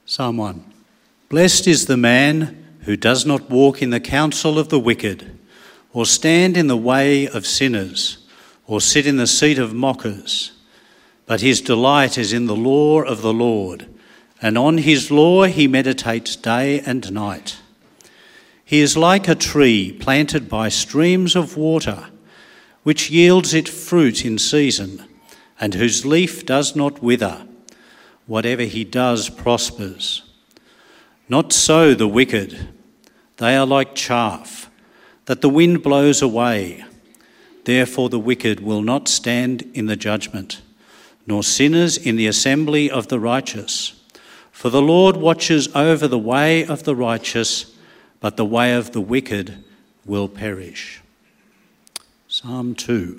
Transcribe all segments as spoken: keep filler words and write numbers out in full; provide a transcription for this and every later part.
Psalm one. Blessed is the man who does not walk in the counsel of the wicked, or stand in the way of sinners, or sit in the seat of mockers. But his delight is in the law of the Lord, and on his law he meditates day and night. He is like a tree planted by streams of water, which yields its fruit in season, and whose leaf does not wither. Whatever he does prospers. Not so the wicked. They are like chaff that the wind blows away. Therefore the wicked will not stand in the judgment, nor sinners in the assembly of the righteous. For the Lord watches over the way of the righteous, but the way of the wicked will perish. Psalm two.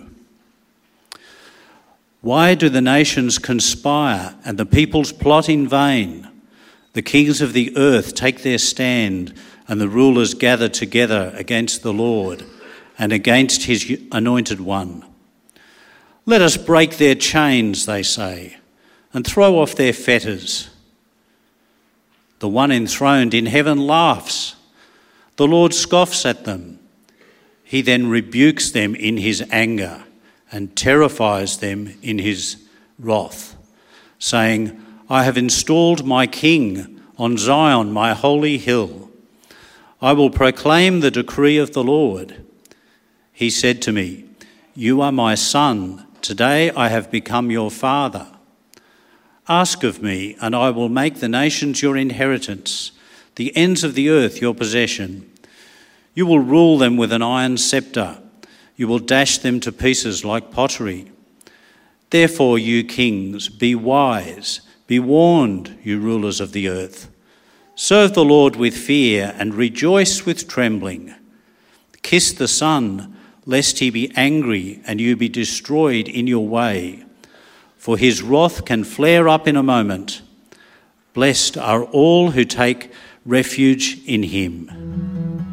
Why do the nations conspire and the peoples plot in vain? The kings of the earth take their stand, and the rulers gather together against the Lord and against his anointed one. Let us break their chains, they say, and throw off their fetters. The one enthroned in heaven laughs. The Lord scoffs at them. He then rebukes them in his anger and terrifies them in his wrath, saying, I have installed my king on Zion, my holy hill. I will proclaim the decree of the Lord. He said to me, You are my son. Today I have become your father. Ask of me, and I will make the nations your inheritance, the ends of the earth your possession. You will rule them with an iron scepter. You will dash them to pieces like pottery. Therefore, you kings, be wise. Be warned, you rulers of the earth. Serve the Lord with fear and rejoice with trembling. Kiss the Son, lest he be angry and you be destroyed in your way. For his wrath can flare up in a moment. Blessed are all who take refuge in him.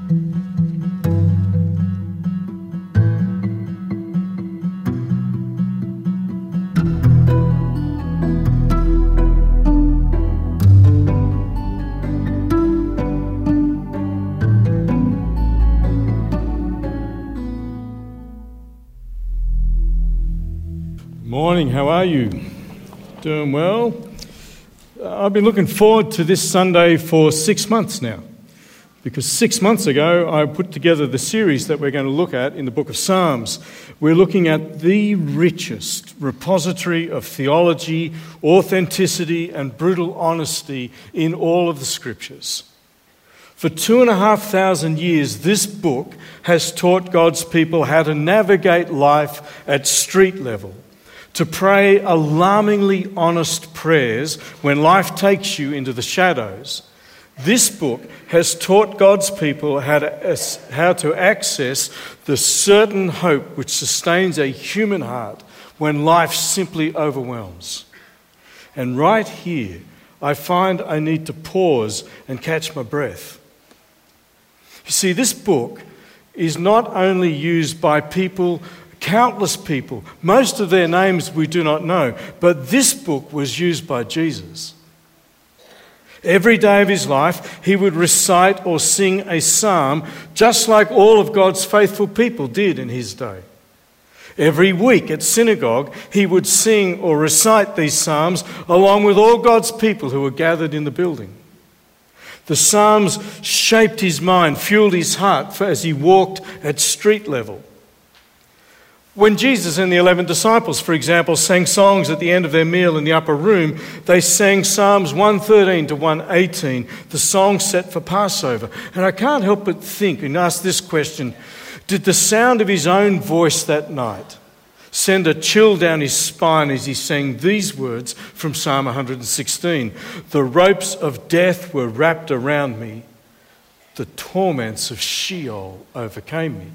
Morning, how are you? Doing well? Uh, I've been looking forward to this Sunday for six months now, because six months ago I put together the series that we're going to look at in the book of Psalms. We're looking at the richest repository of theology, authenticity, and brutal honesty in all of the scriptures. For two and a half thousand years, this book has taught God's people how to navigate life at street level, to pray alarmingly honest prayers when life takes you into the shadows. This book has taught God's people how to, how to access the certain hope which sustains a human heart when life simply overwhelms. And right here, I find I need to pause and catch my breath. You see, this book is not only used by people, countless people, most of their names we do not know, but this book was used by Jesus. Every day of his life, he would recite or sing a psalm, just like all of God's faithful people did in his day. Every week at synagogue, he would sing or recite these psalms along with all God's people who were gathered in the building. The psalms shaped his mind, fueled his heart as he walked at street level. When Jesus and the eleven disciples, for example, sang songs at the end of their meal in the upper room, they sang Psalms one thirteen to one eighteen, the song set for Passover. And I can't help but think and ask this question: did the sound of his own voice that night send a chill down his spine as he sang these words from Psalm one sixteen? The ropes of death were wrapped around me. The torments of Sheol overcame me.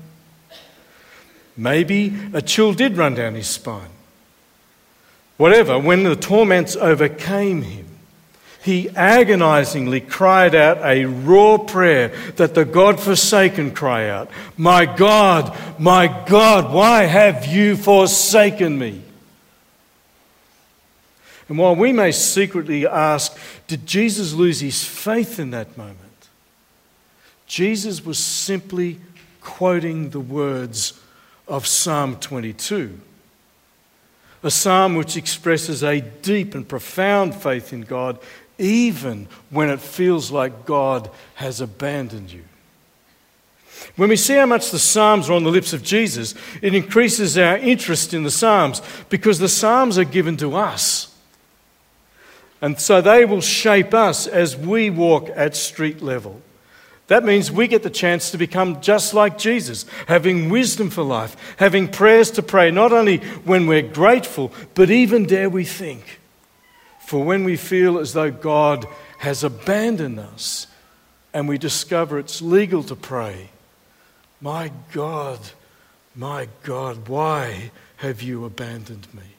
Maybe a chill did run down his spine. Whatever, when the torments overcame him, he agonizingly cried out a raw prayer that the God-forsaken cry out, My God, my God, why have you forsaken me? And while we may secretly ask, did Jesus lose his faith in that moment? Jesus was simply quoting the words of Psalm twenty-two, a psalm which expresses a deep and profound faith in God, even when it feels like God has abandoned you. When we see how much the Psalms are on the lips of Jesus, it increases our interest in the Psalms, because the Psalms are given to us. And so they will shape us as we walk at street level. That means we get the chance to become just like Jesus, having wisdom for life, having prayers to pray, not only when we're grateful, but even dare we think. For when we feel as though God has abandoned us and we discover it's legal to pray, my God, my God, why have you abandoned me?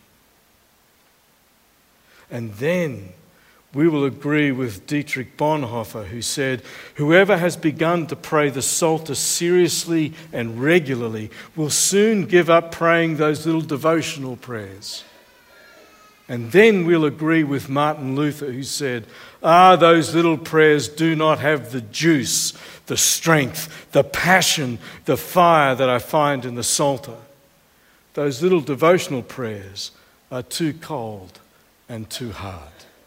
And then we will agree with Dietrich Bonhoeffer, who said, whoever has begun to pray the Psalter seriously and regularly will soon give up praying those little devotional prayers. And then we'll agree with Martin Luther, who said, ah, those little prayers do not have the juice, the strength, the passion, the fire that I find in the Psalter. Those little devotional prayers are too cold and too hard.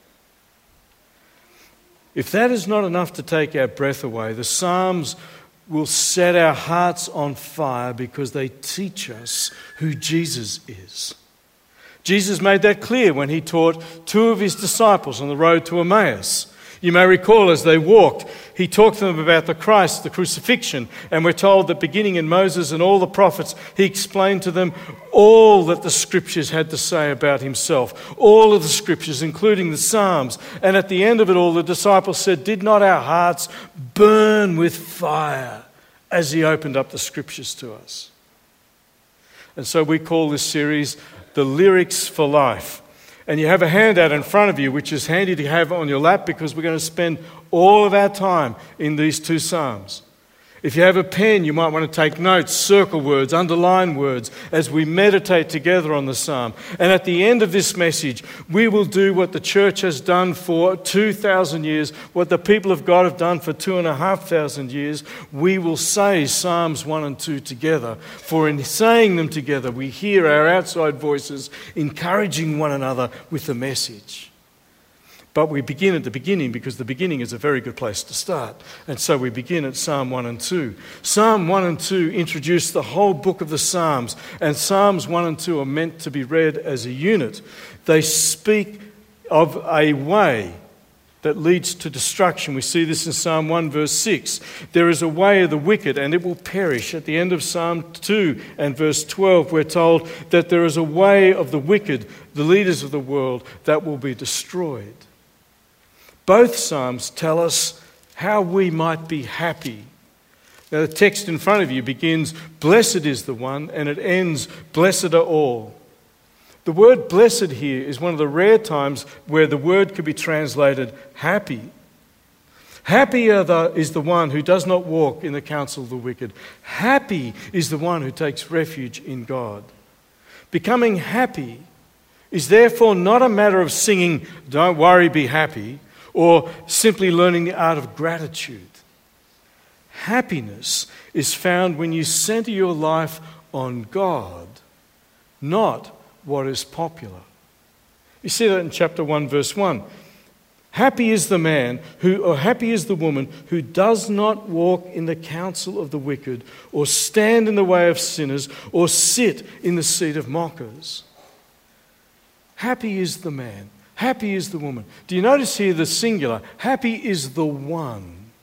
If that is not enough to take our breath away, the Psalms will set our hearts on fire because they teach us who Jesus is. Jesus made that clear when he taught two of his disciples on the road to Emmaus. You may recall as they walked, he talked to them about the Christ, the crucifixion, and we're told that beginning in Moses and all the prophets, he explained to them all that the Scriptures had to say about himself, all of the Scriptures, including the Psalms. And at the end of it all, the disciples said, did not our hearts burn with fire as he opened up the Scriptures to us? And so we call this series The Lyrics for Life. And you have a handout in front of you, which is handy to have on your lap because we're going to spend all of our time in these two Psalms. If you have a pen, you might want to take notes, circle words, underline words as we meditate together on the Psalm. And at the end of this message, we will do what the church has done for two thousand years, what the people of God have done for two and a half thousand years. We will say Psalms one and two together. For in saying them together, we hear our outside voices encouraging one another with the message. But we begin at the beginning because the beginning is a very good place to start. And so we begin at Psalm one and two. Psalm one and two introduce the whole book of the Psalms, and Psalms one and two are meant to be read as a unit. They speak of a way that leads to destruction. We see this in Psalm one verse six. There is a way of the wicked and it will perish. At the end of Psalm two and verse twelve, we're told that there is a way of the wicked, the leaders of the world, that will be destroyed. Both Psalms tell us how we might be happy. Now, the text in front of you begins, blessed is the one, and it ends, blessed are all. The word blessed here is one of the rare times where the word could be translated happy. Happy are the, is the one who does not walk in the counsel of the wicked. Happy is the one who takes refuge in God. Becoming happy is therefore not a matter of singing, don't worry, be happy, or simply learning the art of gratitude. Happiness is found when you center your life on God, not what is popular. You see that in chapter one, verse one. Happy is the man who, or happy is the woman who does not walk in the counsel of the wicked, or stand in the way of sinners, or sit in the seat of mockers. Happy is the man. Happy is the woman. Do you notice here the singular? Happy is the one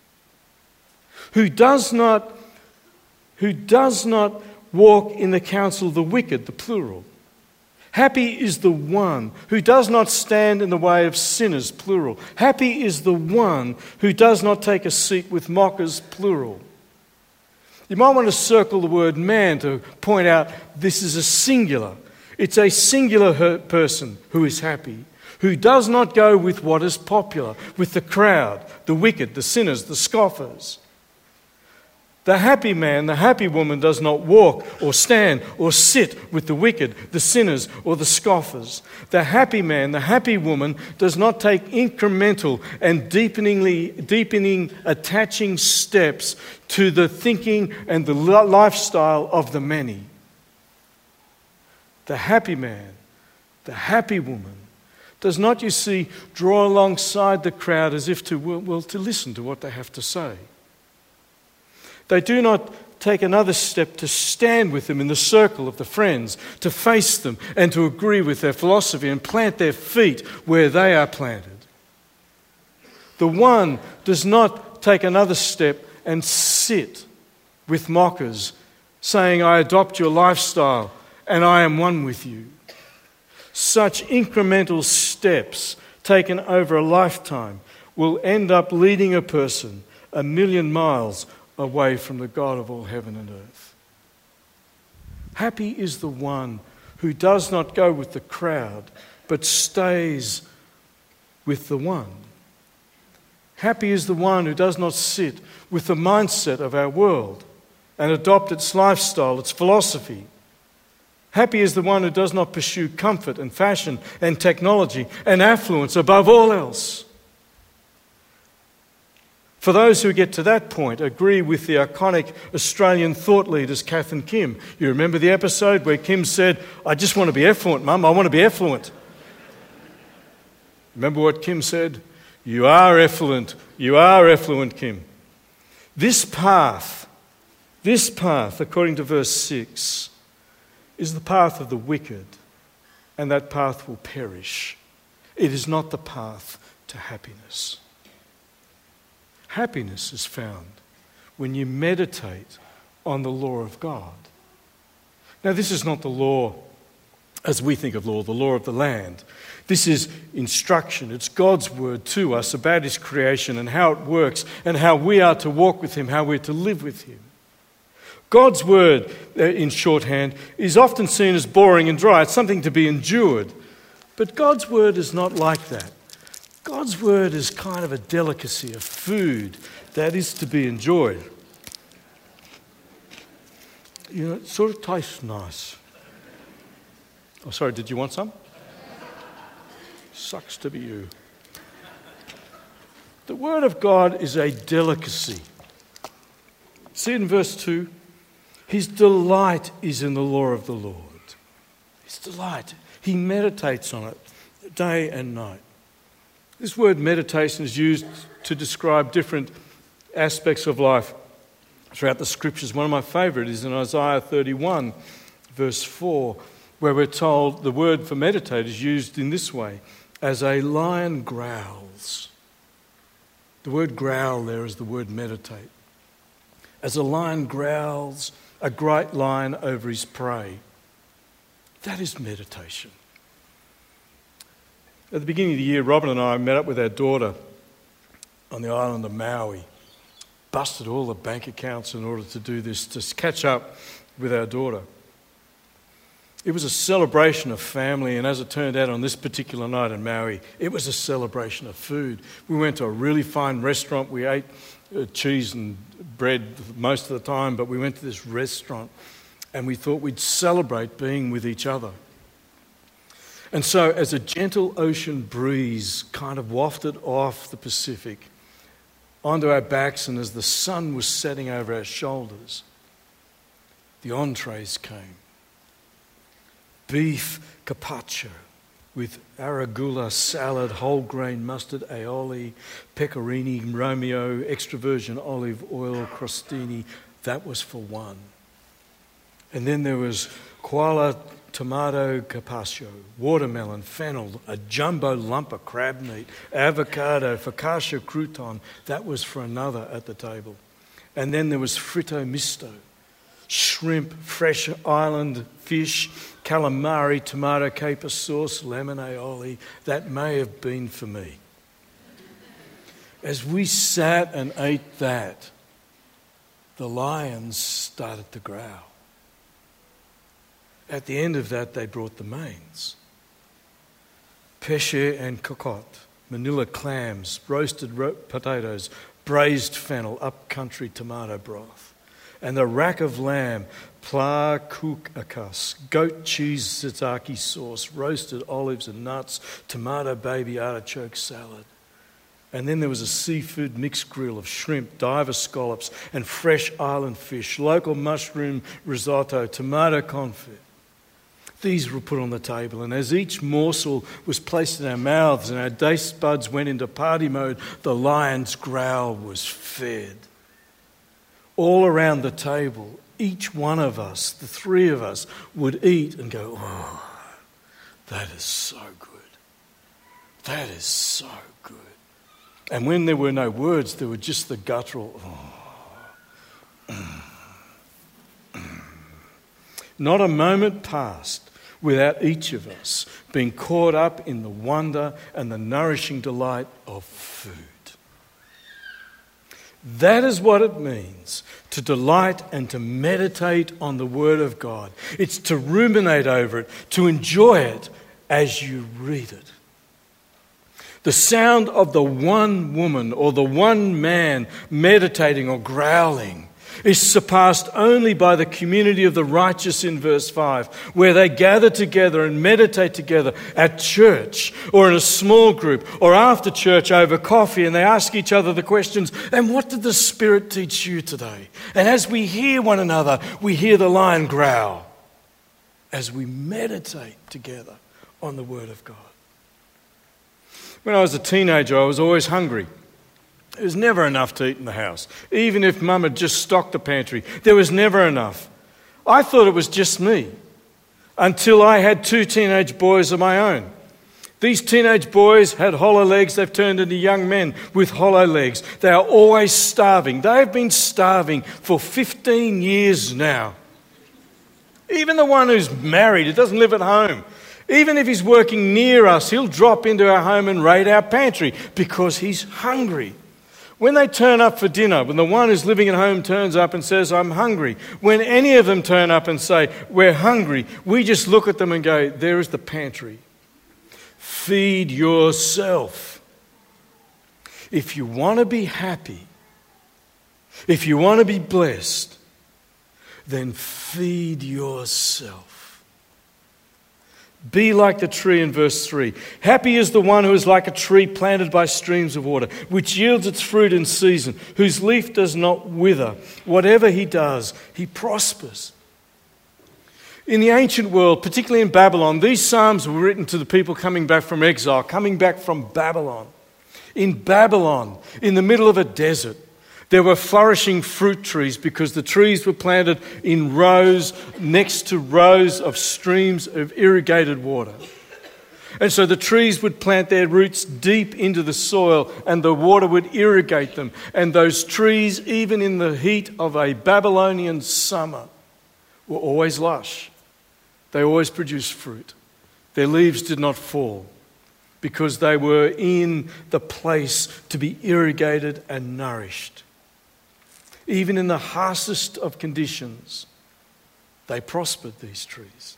who does not, who does not walk in the counsel of the wicked, the plural. Happy is the one who does not stand in the way of sinners, plural. Happy is the one who does not take a seat with mockers, plural. You might want to circle the word man to point out this is a singular. It's a singular person who is happy, who does not go with what is popular, with the crowd, the wicked, the sinners, the scoffers. The happy man, the happy woman does not walk or stand or sit with the wicked, the sinners, or the scoffers. The happy man, the happy woman does not take incremental and deepeningly, deepening, attaching steps to the thinking and the lifestyle of the many. The happy man, the happy woman, does not, you see, draw alongside the crowd as if to, well, to listen to what they have to say. They do not take another step to stand with them in the circle of the friends, to face them and to agree with their philosophy and plant their feet where they are planted. The one does not take another step and sit with mockers, saying, I adopt your lifestyle and I am one with you. Such incremental steps taken over a lifetime will end up leading a person a million miles away from the God of all heaven and earth. Happy is the one who does not go with the crowd, but stays with the one. Happy is the one who does not sit with the mindset of our world and adopt its lifestyle, its philosophy. Happy is the one who does not pursue comfort and fashion and technology and affluence above all else. For those who get to that point, agree with the iconic Australian thought leaders, Kath and Kim. You remember the episode where Kim said, I just want to be affluent, Mum, I want to be affluent. Remember what Kim said? You are affluent, you are affluent, Kim. This path, this path, according to verse six, is the path of the wicked, and that path will perish. It is not the path to happiness. Happiness is found when you meditate on the law of God. Now, this is not the law as we think of law, the law of the land. This is instruction. It's God's word to us about his creation and how it works and how we are to walk with him, how we're to live with him. God's word, in shorthand, is often seen as boring and dry. It's something to be endured. But God's word is not like that. God's word is kind of a delicacy, a food that is to be enjoyed. You know, it sort of tastes nice. Oh, sorry, did you want some? Sucks to be you. The word of God is a delicacy. See it in verse two? His delight is in the law of the Lord. His delight. He meditates on it day and night. This word meditation is used to describe different aspects of life throughout the scriptures. One of my favourite is in Isaiah thirty-one, verse four, where we're told the word for meditate is used in this way, as a lion growls. The word growl there is the word meditate. As a lion growls, a great lion over his prey. That is meditation. At the beginning of the year, Robin and I met up with our daughter on the island of Maui. Busted all the bank accounts in order to do this, to catch up with our daughter. It was a celebration of family, and as it turned out on this particular night in Maui, it was a celebration of food. We went to a really fine restaurant. We ate uh, cheese and bread most of the time, but we went to this restaurant and we thought we'd celebrate being with each other. And so as a gentle ocean breeze kind of wafted off the Pacific onto our backs, and as the sun was setting over our shoulders, the entrees came. Beef carpaccio with arugula salad, whole grain mustard, aioli, pecorino romeo, extra virgin olive oil, crostini. That was for one. And then there was koala tomato carpaccio, watermelon, fennel, a jumbo lump of crab meat, avocado, focaccia crouton. That was for another at the table. And then there was fritto misto, shrimp, fresh island fish, calamari, tomato caper sauce, lemon aioli. That may have been for me. As we sat and ate that, the lions started to growl. At the end of that, they brought the mains. Pêche and cocotte, manila clams, roasted ro- potatoes, braised fennel, upcountry tomato broth. and the rack of lamb, pla kukakas, goat cheese tzatziki sauce, roasted olives and nuts, tomato baby artichoke salad. And then there was a seafood mixed grill of shrimp, diver scallops and fresh island fish, local mushroom risotto, tomato confit. These were put on the table, and as each morsel was placed in our mouths and our taste buds went into party mode, the lion's growl was fed. All around the table, each one of us, the three of us, would eat and go, oh, that is so good. That is so good. And when there were no words, there were just the guttural, oh. Not a moment passed without each of us being caught up in the wonder and the nourishing delight of food. That is what it means to delight and to meditate on the Word of God. It's to ruminate over it, to enjoy it as you read it. The sound of the one woman or the one man meditating or growling is surpassed only by the community of the righteous in verse five, where they gather together and meditate together at church or in a small group or after church over coffee, and they ask each other the questions, and what did the Spirit teach you today? And as we hear one another, we hear the lion growl as we meditate together on the Word of God. When I was a teenager, I was always hungry. There was never enough to eat in the house. Even if Mum had just stocked the pantry, there was never enough. I thought it was just me until I had two teenage boys of my own. These teenage boys had hollow legs. They've turned into young men with hollow legs. They are always starving. They have been starving for fifteen years now. Even the one who's married, who doesn't live at home, even if he's working near us, he'll drop into our home and raid our pantry because he's hungry. When they turn up for dinner, when the one who's living at home turns up and says, I'm hungry, when any of them turn up and say, we're hungry, we just look at them and go, there is the pantry. Feed yourself. If you want to be happy, if you want to be blessed, then feed yourself. Be like the tree in verse three. Happy is the one who is like a tree planted by streams of water, which yields its fruit in season, whose leaf does not wither. Whatever he does, he prospers. In the ancient world, particularly in Babylon, these psalms were written to the people coming back from exile, coming back from Babylon. In Babylon, in the middle of a desert, there were flourishing fruit trees because the trees were planted in rows next to rows of streams of irrigated water. And so the trees would plant their roots deep into the soil and the water would irrigate them. And those trees, even in the heat of a Babylonian summer, were always lush. They always produced fruit. Their leaves did not fall because they were in the place to be irrigated and nourished. Even in the harshest of conditions, they prospered, these trees.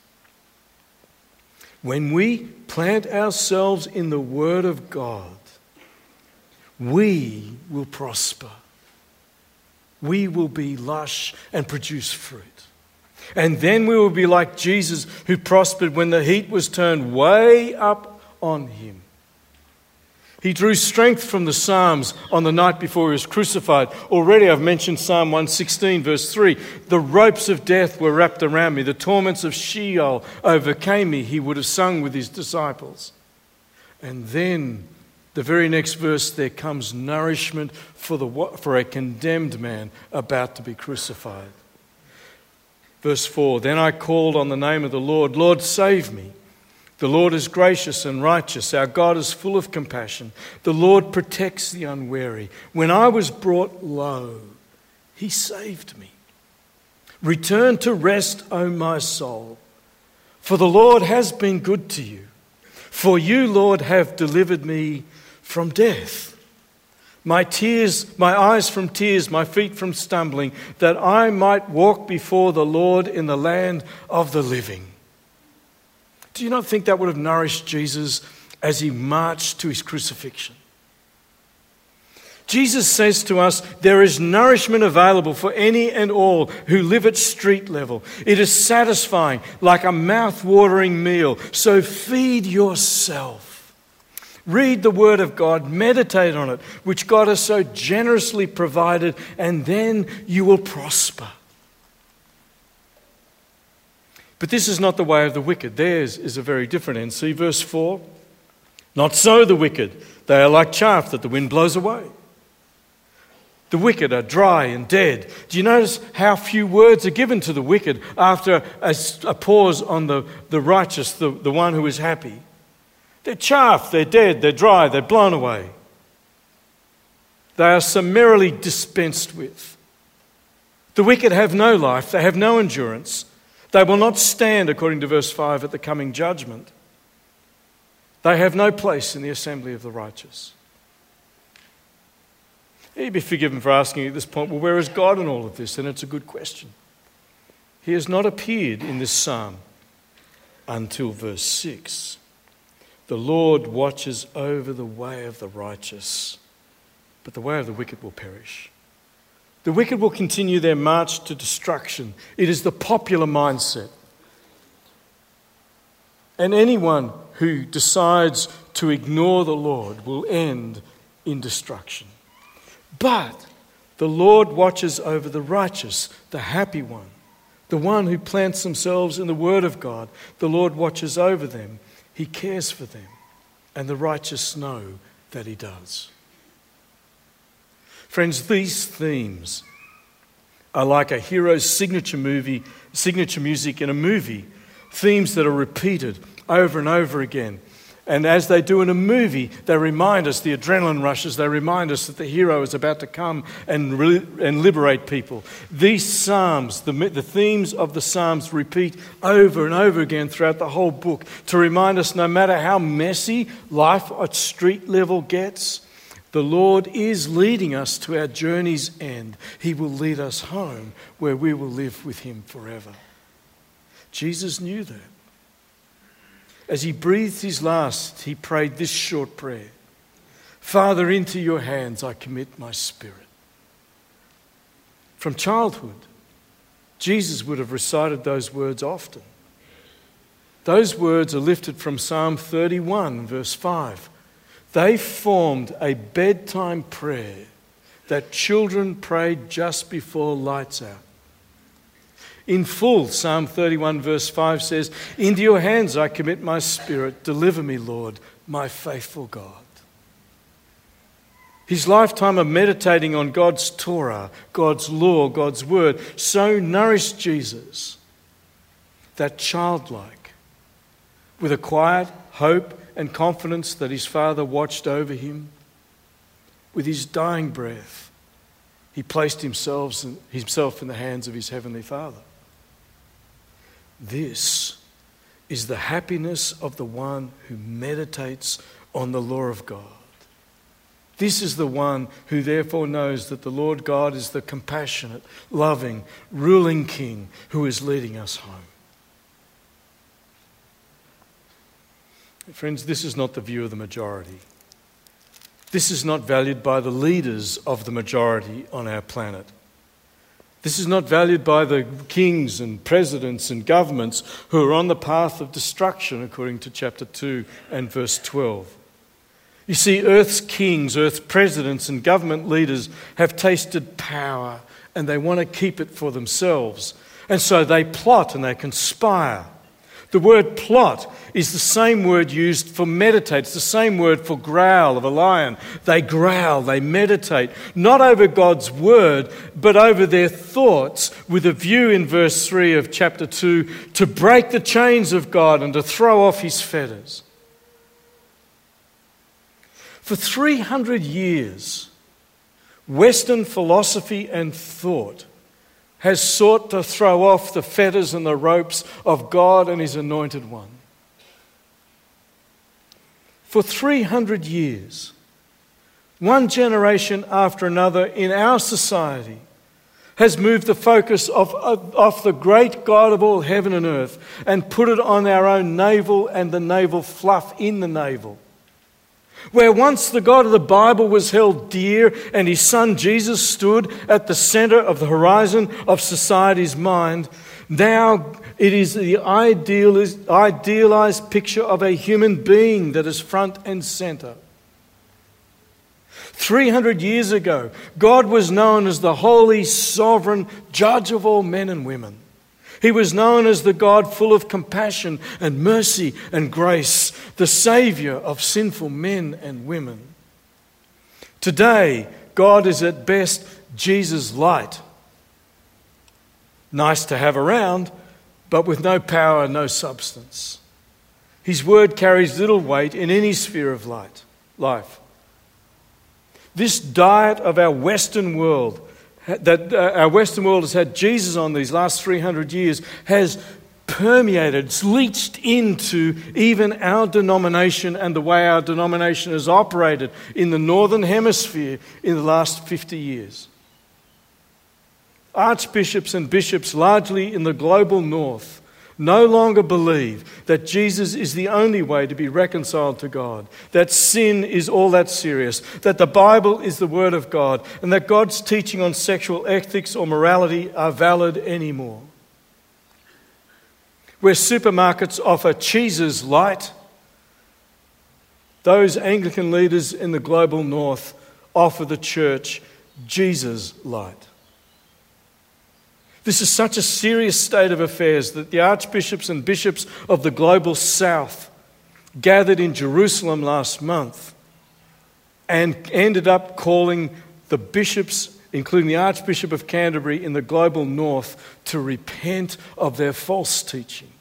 When we plant ourselves in the Word of God, we will prosper. We will be lush and produce fruit. And then we will be like Jesus, who prospered when the heat was turned way up on him. He drew strength from the Psalms on the night before he was crucified. Already I've mentioned Psalm one sixteen, verse three. The ropes of death were wrapped around me. The torments of Sheol overcame me, he would have sung with his disciples. And then, the very next verse, there comes nourishment for, the, for a condemned man about to be crucified. Verse four, then I called on the name of the Lord. Lord, save me. The Lord is gracious and righteous. Our God is full of compassion. The Lord protects the unwary. When I was brought low, he saved me. Return to rest, O my soul, for the Lord has been good to you. For you, Lord, have delivered me from death. My tears, my eyes from tears, my feet from stumbling, that I might walk before the Lord in the land of the living. Do you not think that would have nourished Jesus as he marched to his crucifixion? Jesus says to us, there is nourishment available for any and all who live at street level. It is satisfying, like a mouth-watering meal. So feed yourself. Read the Word of God, meditate on it, which God has so generously provided, and then you will prosper. But this is not the way of the wicked. Theirs is a very different end. See verse four? Not so the wicked. They are like chaff that the wind blows away. The wicked are dry and dead. Do you notice how few words are given to the wicked after a, a pause on the, the righteous, the, the one who is happy? They're chaff, they're dead, they're dry, they're blown away. They are summarily dispensed with. The wicked have no life, they have no endurance. They will not stand, according to verse five, at the coming judgment. They have no place in the assembly of the righteous. You'd be forgiven for asking at this point, well, where is God in all of this? And it's a good question. He has not appeared in this psalm until verse six. The Lord watches over the way of the righteous, but the way of the wicked will perish. The wicked will continue their march to destruction. It is the popular mindset. And anyone who decides to ignore the Lord will end in destruction. But the Lord watches over the righteous, the happy one, the one who plants themselves in the Word of God. The Lord watches over them. He cares for them. And the righteous know that He does. Friends, these themes are like a hero's signature movie, signature music in a movie. Themes that are repeated over and over again. And as they do in a movie, they remind us, the adrenaline rushes, they remind us that the hero is about to come and, re- and liberate people. These psalms, the, the themes of the psalms repeat over and over again throughout the whole book to remind us no matter how messy life at street level gets, the Lord is leading us to our journey's end. He will lead us home where we will live with Him forever. Jesus knew that. As He breathed His last, He prayed this short prayer. Father, into your hands I commit my spirit. From childhood, Jesus would have recited those words often. Those words are lifted from Psalm thirty-one, verse five. They formed a bedtime prayer that children prayed just before lights out. In full, Psalm thirty-one verse five says, into your hands I commit my spirit. Deliver me, Lord, my faithful God. His lifetime of meditating on God's Torah, God's law, God's word, so nourished Jesus that childlike, with a quiet hope and confidence that his Father watched over him, with his dying breath, he placed himself himself in the hands of his Heavenly Father. This is the happiness of the one who meditates on the law of God. This is the one who therefore knows that the Lord God is the compassionate, loving, ruling King who is leading us home. Friends, this is not the view of the majority. This is not valued by the leaders of the majority on our planet. This is not valued by the kings and presidents and governments who are on the path of destruction, according to chapter two and verse twelve. You see, earth's kings, earth's presidents and government leaders have tasted power and they want to keep it for themselves. And so they plot and they conspire. The word plot is the same word used for meditate. It's the same word for growl of a lion. They growl, they meditate, not over God's word, but over their thoughts, with a view in verse three of chapter two to break the chains of God and to throw off his fetters. For three hundred years, Western philosophy and thought has sought to throw off the fetters and the ropes of God and his anointed one. For three hundred years, one generation after another in our society has moved the focus off, off the great God of all heaven and earth and put it on our own navel and the navel fluff in the navel. Where once the God of the Bible was held dear and his son Jesus stood at the center of the horizon of society's mind, now it is the idealized picture of a human being that is front and center. three hundred years ago, God was known as the holy, sovereign judge of all men and women. He was known as the God full of compassion and mercy and grace, the Saviour of sinful men and women. Today, God is at best Jesus light. Nice to have around, but with no power, no substance. His word carries little weight in any sphere of light, life. This diet of our Western world, that uh, our Western world has had Jesus on these last three hundred years, has permeated, it's leached into even our denomination and the way our denomination has operated in the Northern Hemisphere in the last fifty years. Archbishops and bishops, largely in the global north, no longer believe that Jesus is the only way to be reconciled to God, that sin is all that serious, that the Bible is the Word of God, and that God's teaching on sexual ethics or morality are valid anymore. Where supermarkets offer cheeses light, those Anglican leaders in the global north offer the church Jesus light. This is such a serious state of affairs that the archbishops and bishops of the global south gathered in Jerusalem last month and ended up calling the bishops, including the Archbishop of Canterbury in the global north, to repent of their false teaching.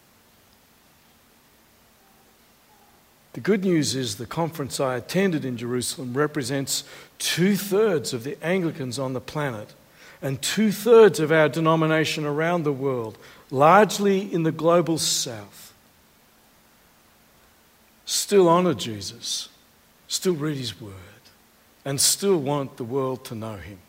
The good news is the conference I attended in Jerusalem represents two-thirds of the Anglicans on the planet and two-thirds of our denomination around the world, largely in the global south. Still honour Jesus, still read his word, and still want the world to know him.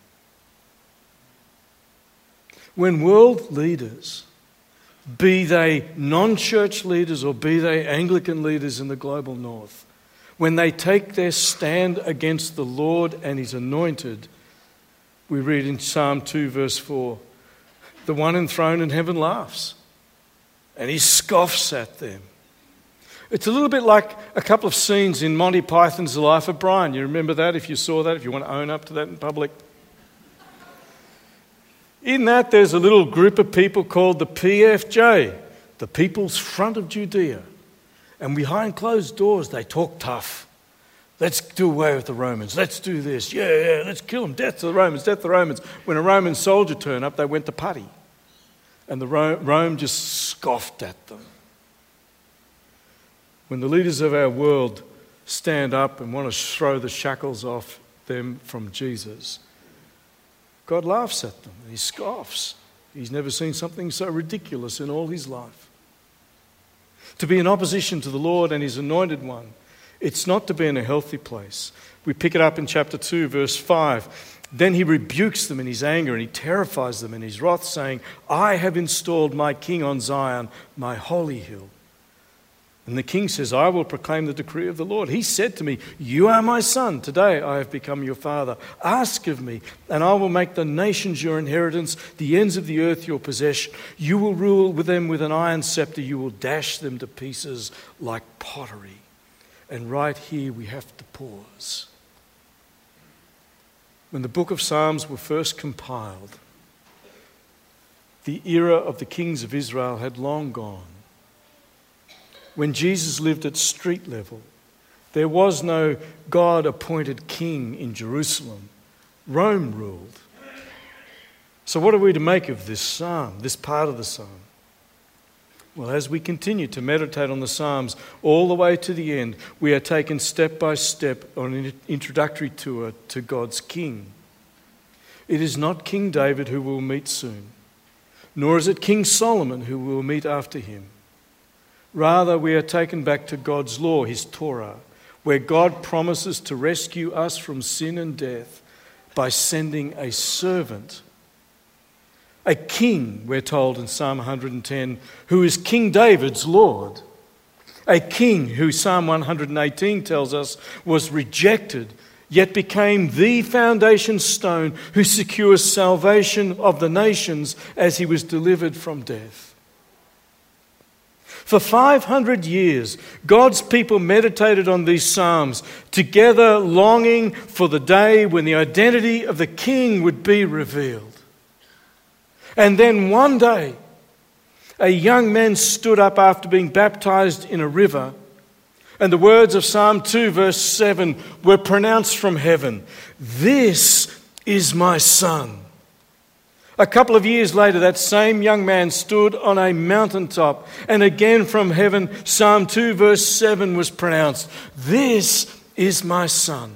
When world leaders, be they non-church leaders or be they Anglican leaders in the global north, when they take their stand against the Lord and his anointed, we read in Psalm two verse four, the one enthroned in heaven laughs and he scoffs at them. It's a little bit like a couple of scenes in Monty Python's The Life of Brian. You remember that if you saw that, if you want to own up to that in public? In that, there's a little group of people called the P F J, the People's Front of Judea. And behind closed doors, they talk tough. Let's do away with the Romans. Let's do this. Yeah, yeah, let's kill them. Death to the Romans, death to the Romans. When a Roman soldier turned up, they went to putty. And the Ro- Rome just scoffed at them. When the leaders of our world stand up and want to throw the shackles off them from Jesus, God laughs at them and he scoffs. He's never seen something so ridiculous in all his life. To be in opposition to the Lord and his anointed one, it's not to be in a healthy place. We pick it up in chapter two, verse five. Then he rebukes them in his anger and he terrifies them in his wrath, saying, I have installed my king on Zion, my holy hill. And the king says, I will proclaim the decree of the Lord. He said to me, you are my son. Today I have become your father. Ask of me, and I will make the nations your inheritance, the ends of the earth your possession. You will rule with them with an iron scepter. You will dash them to pieces like pottery. And right here we have to pause. When the book of Psalms were first compiled, the era of the kings of Israel had long gone. When Jesus lived at street level, there was no God-appointed king in Jerusalem. Rome ruled. So what are we to make of this psalm, this part of the psalm? Well, as we continue to meditate on the Psalms all the way to the end, we are taken step by step on an introductory tour to God's King. It is not King David who we'll meet soon, nor is it King Solomon who we'll meet after him. Rather, we are taken back to God's law, his Torah, where God promises to rescue us from sin and death by sending a servant. A king, we're told in Psalm one hundred ten, who is King David's Lord. A king who Psalm one hundred eighteen tells us was rejected, yet became the foundation stone who secures salvation of the nations as he was delivered from death. For five hundred years, God's people meditated on these Psalms, together longing for the day when the identity of the king would be revealed. And then one day, a young man stood up after being baptized in a river, and the words of Psalm two verse seven were pronounced from heaven, "This is my son." A couple of years later, that same young man stood on a mountaintop, and again from heaven, Psalm two verse seven was pronounced, "This is my son."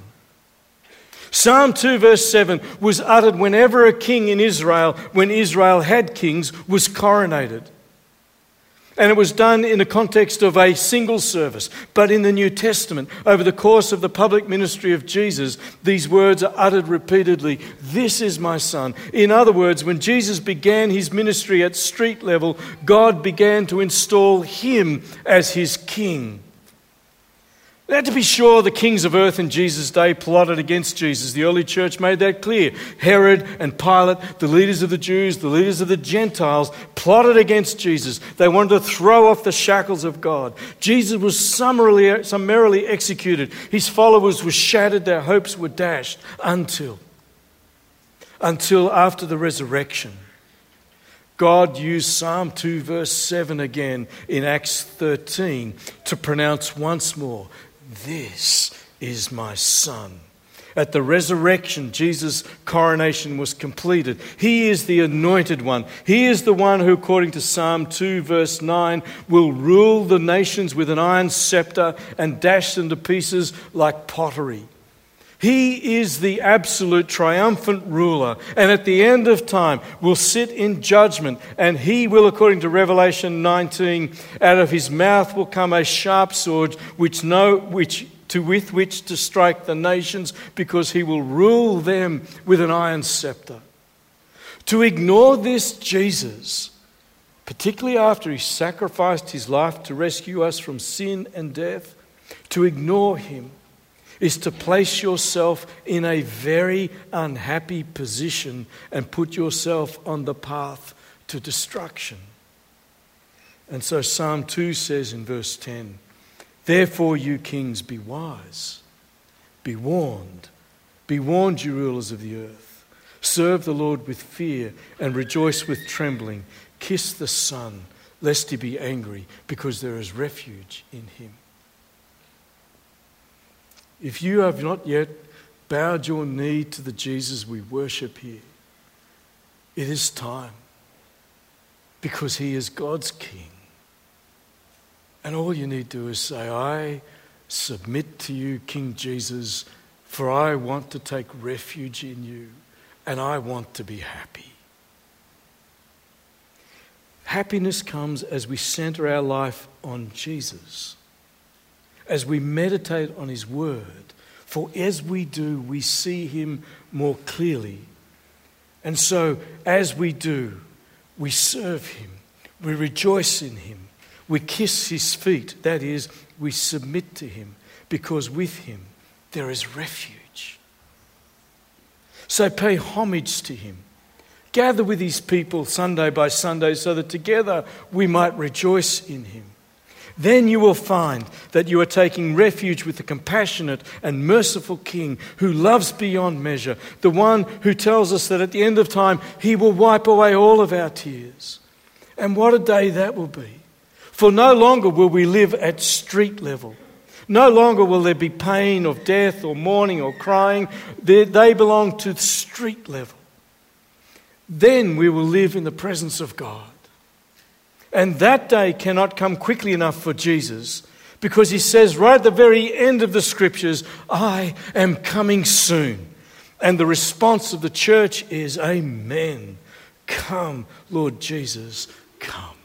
Psalm two verse seven was uttered whenever a king in Israel, when Israel had kings, was coronated. And it was done in the context of a single service. But in the New Testament, over the course of the public ministry of Jesus, these words are uttered repeatedly, "This is my son." In other words, when Jesus began his ministry at street level, God began to install him as his king. Now, to be sure, the kings of earth in Jesus' day plotted against Jesus. The early church made that clear. Herod and Pilate, the leaders of the Jews, the leaders of the Gentiles, plotted against Jesus. They wanted to throw off the shackles of God. Jesus was summarily, summarily executed. His followers were shattered. Their hopes were dashed until, until after the resurrection. God used Psalm two verse seven again in Acts thirteen to pronounce once more, "This is my son." At the resurrection, Jesus' coronation was completed. He is the anointed one. He is the one who, according to Psalm two verse nine, will rule the nations with an iron scepter and dash them to pieces like pottery. He is the absolute triumphant ruler, and at the end of time will sit in judgment, and he will, according to Revelation nineteen, out of his mouth will come a sharp sword which no which to with which to strike the nations, because he will rule them with an iron scepter. To ignore this Jesus, particularly after he sacrificed his life to rescue us from sin and death, to ignore him is to place yourself in a very unhappy position and put yourself on the path to destruction. And so Psalm two says in verse ten, "Therefore you kings, be wise, be warned, be warned you rulers of the earth. Serve the Lord with fear and rejoice with trembling. Kiss the Son, lest he be angry, because there is refuge in him." If you have not yet bowed your knee to the Jesus we worship here, it is time, because he is God's King. And all you need to do is say, "I submit to you, King Jesus, for I want to take refuge in you, and I want to be happy." Happiness comes as we center our life on Jesus, as we meditate on his word, for as we do, we see him more clearly. And so, as we do, we serve him, we rejoice in him, we kiss his feet, that is, we submit to him, because with him there is refuge. So pay homage to him. Gather with his people Sunday by Sunday so that together we might rejoice in him. Then you will find that you are taking refuge with the compassionate and merciful King who loves beyond measure, the one who tells us that at the end of time he will wipe away all of our tears. And what a day that will be. For no longer will we live at street level. No longer will there be pain of death or mourning or crying. They, they belong to the street level. Then we will live in the presence of God. And that day cannot come quickly enough for Jesus, because he says right at the very end of the scriptures, "I am coming soon." And the response of the church is, "Amen. Come, Lord Jesus, come."